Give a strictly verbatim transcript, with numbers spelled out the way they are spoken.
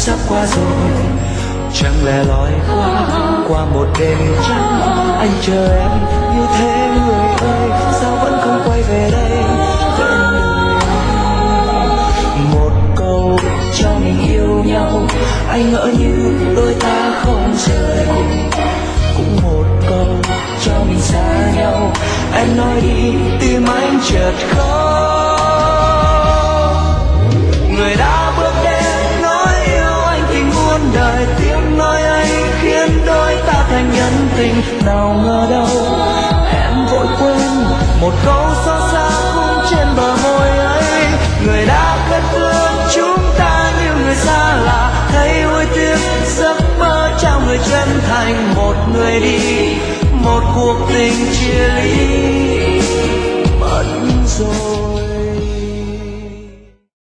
sắp qua rồi. Chẳng lẽ loi qua qua một đêm trắng, anh chờ em như thế người ơi, sao vẫn không quay về đây bên người anh. Một câu cho mình yêu nhau, anh ngỡ như đôi ta không rời cùng. Cũng một câu cho mình xa nhau, em nói đi tim anh chợt khó. Người đã bước đến nói yêu anh tình muôn đời, tiếng nói anh khiến đôi ta thành nhân tình. Nào ngờ đâu em vội quên một câu xót xa cũng trên bờ môi ấy. Người đã cất bước chúng ta như người xa lạ, thấy hối tiếc giấc mơ trao người chân thành. Một người đi, một cuộc tình chia ly mất rồi.